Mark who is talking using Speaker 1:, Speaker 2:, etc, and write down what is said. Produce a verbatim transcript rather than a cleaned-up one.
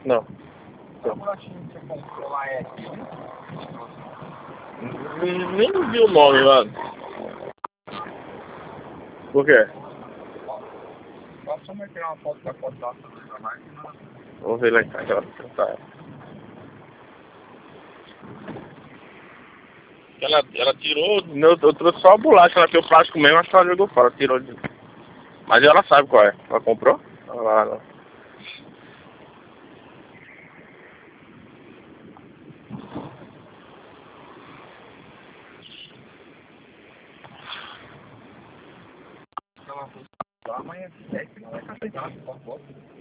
Speaker 1: Não.
Speaker 2: A bolachinha que você comprou lá é aqui, né?
Speaker 1: Nem vi o nome, mano. Por quê?
Speaker 2: Só só me tirar uma foto da foto da máquina.
Speaker 1: Vamos ver lá em casa. Tá. Ela, ela tirou, eu, eu trouxe só a bolacha, ela tem o plástico mesmo, acho que ela jogou fora, tirou de... Mas ela sabe qual é. Ela comprou? Ela, ela...
Speaker 2: Amanhã é sete, não vai cafegar, por favor.